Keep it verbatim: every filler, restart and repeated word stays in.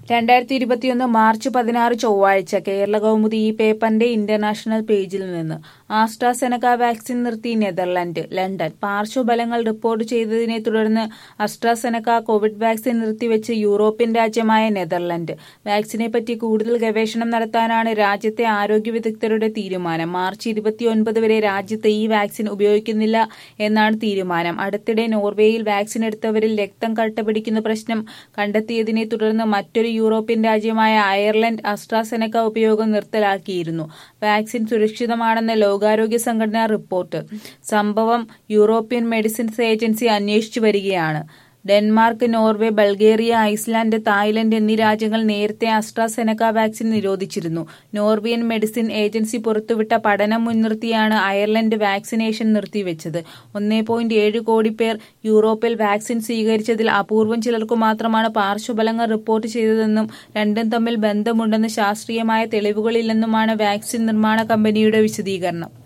രണ്ടായിരത്തി ഇരുപത്തിയൊന്ന് മാർച്ച് പതിനാറ് ചൊവ്വാഴ്ച കേരള കൗമുദി ഈ പേപ്പറിന്റെ ഇന്റർനാഷണൽ പേജിൽ നിന്ന് ആസ്ട്രാസെനക വാക്സിൻ നിർത്തി നെതർലൻഡ് ലണ്ടൻ. പാർശ്വഫലങ്ങൾ റിപ്പോർട്ട് ചെയ്തതിനെ തുടർന്ന് ആസ്ട്രാസെനക കോവിഡ് വാക്സിൻ നിർത്തിവെച്ച് യൂറോപ്യൻ രാജ്യമായ നെതർലൻഡ്. വാക്സിനെപ്പറ്റി കൂടുതൽ ഗവേഷണം നടത്താനാണ് രാജ്യത്തെ ആരോഗ്യ വിദഗ്ധരുടെ തീരുമാനം. മാർച്ച് ഇരുപത്തിയൊൻപത് വരെ രാജ്യത്ത് ഈ വാക്സിൻ ഉപയോഗിക്കുന്നില്ല എന്നാണ് തീരുമാനം. അടുത്തിടെ നോർവേയിൽ വാക്സിൻ എടുത്തവരിൽ രക്തം കട്ടപിടിക്കുന്ന പ്രശ്നം കണ്ടെത്തിയതിനെ തുടർന്ന് മറ്റൊരു യൂറോപ്യൻ രാജ്യമായ അയർലൻഡ് ആസ്ട്രാസെനക ഉപയോഗം നിർത്തലാക്കിയിരുന്നു. വാക്സിൻ സുരക്ഷിതമാണെന്ന് ലോകാരോഗ്യ സംഘടന റിപ്പോർട്ട്. സംഭവം യൂറോപ്യൻ മെഡിസിൻസ് ഏജൻസി അന്വേഷിച്ചു വരികയാണ്. Denmark, Norway, Bulgaria, Iceland, Thailand എന്നീ രാജ്യങ്ങൾ നേരത്തെ ആസ്ട്രാസെനക വാക്സിൻ നിരോധിച്ചിരുന്നു. നോർവിയൻ മെഡിസിൻ ഏജൻസി പുറത്തുവിട്ട പഠനം മുൻനിർത്തിയാണ് അയർലൻഡ് വാക്സിനേഷൻ നിർത്തിവെച്ചത്. ഒന്നേ പോയിന്റ് ഏഴ് കോടി പേർ യൂറോപ്പിൽ വാക്സിൻ സ്വീകരിച്ചതിൽ അപൂർവം ചിലർക്കു മാത്രമാണ് പാർശ്വഫലങ്ങൾ റിപ്പോർട്ട് ചെയ്തതെന്നും രണ്ടും തമ്മിൽ ബന്ധമുണ്ടെന്ന് ശാസ്ത്രീയമായ തെളിവുകളില്ലെന്നുമാണ് വാക്സിൻ നിർമ്മാണ കമ്പനിയുടെ വിശദീകരണം.